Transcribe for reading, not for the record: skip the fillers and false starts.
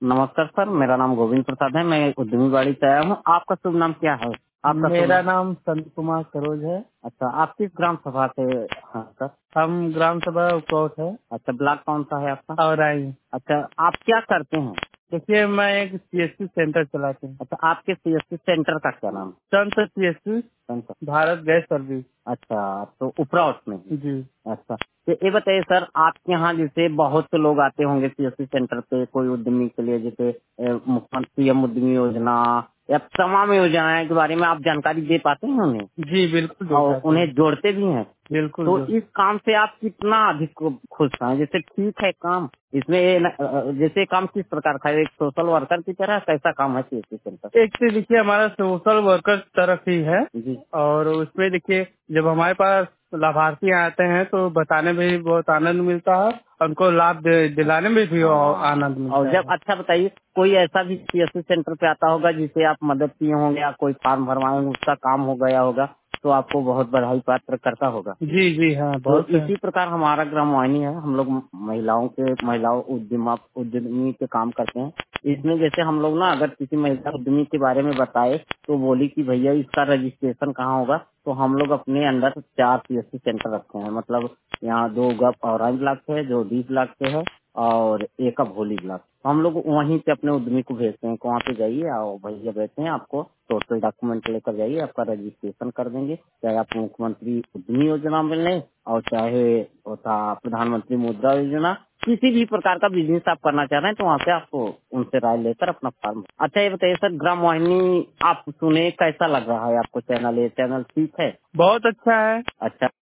नमस्कार सर, मेरा नाम गोविंद प्रसाद है। मैं उद्यमीवाड़ी से आया हूँ। आपका शुभ नाम क्या है? आपका मेरा नाम संत कुमार सरोज है। अच्छा, आप किस ग्राम सभा से? हाँ सर। हम ग्राम सभा उपकोट है अच्छा, ब्लॉक कौन सा है आपका? और आई। अच्छा, आप क्या करते हैं? देखिए, मैं एक सीएससी सेंटर चलाती हूँ। अच्छा, आपके सीएससी सेंटर का क्या नाम? संत CSC centre. Bharat gas service. अच्छा, तो उपराउस में। जी। अच्छा, तो ये बताइए सर, आपके यहाँ जैसे बहुत से लोग आते होंगे सीएससी सेंटर पे कोई उद्यमी के लिए, जैसे मुख्यमंत्री पीएम उद्यमी योजना या तमाम योजनाएं के बारे में आप जानकारी दे पाते हैं उन्हें जी बिल्कुल और जोड़ाते उन्हें हैं। जोड़ते भी हैं? बिल्कुल तो जोड़। इस काम से आप कितना अधिक खुश हैं? जैसे ठीक है काम इसमें जैसे काम किस प्रकार का है? एक सोशल वर्कर की तरह कैसा काम है सीएससी सेंटर? एक तो देखिए, हमारा सोशल वर्कर तरफ ही है। जी। और उसमें देखिए, जब हमारे पास लाभार्थी आते हैं तो बताने में भी बहुत आनंद मिलता है, उनको लाभ दिलाने में भी हाँ, आनंद और मिलता जब है। अच्छा बताइए, कोई ऐसा भी सीएससी सेंटर पे आता होगा जिसे आप मदद किए होंगे या कोई फॉर्म भरवाए होंगे, उसका काम हो गया होगा तो आपको बहुत बधाई पात्र करता होगा। जी जी हाँ, तो बहुत है। इसी प्रकार हमारा ग्रामवाहिनी है। हम लोग महिलाओं उद्यमी पे काम करते हैं। इसमें जैसे हम लोग ना, अगर किसी महिला उद्यमी के बारे में बताए तो बोली कि भैया इसका रजिस्ट्रेशन कहाँ होगा, तो हम लोग अपने अंदर 4 सीएससी सेंटर रखे हैं। मतलब यहाँ 2 गप ऑरेंज ब्लॉक से है, जो 20 ब्लॉक से है, और एक अब होली ब्लॉक। तो हम लोग वहीं पे अपने उद्यमी को भेजते हैं कि वहाँ पे जाइए और भैया बैठे हैं, आपको टोटल डॉक्यूमेंट लेकर जाइए, आपका रजिस्ट्रेशन कर देंगे। चाहे आप मुख्यमंत्री उद्यमी योजना में लें और चाहे होता प्रधानमंत्री मुद्रा योजना, किसी भी प्रकार का बिजनेस आप करना चाह रहे हैं तो वहाँ पे आपको उनसे राय लेकर अपना फॉर्म। अच्छा, ये बताइए सर, ग्राम वाहिनी आप सुने, कैसा लग रहा है आपको? चैनल ठीक है? बहुत अच्छा है। अच्छा।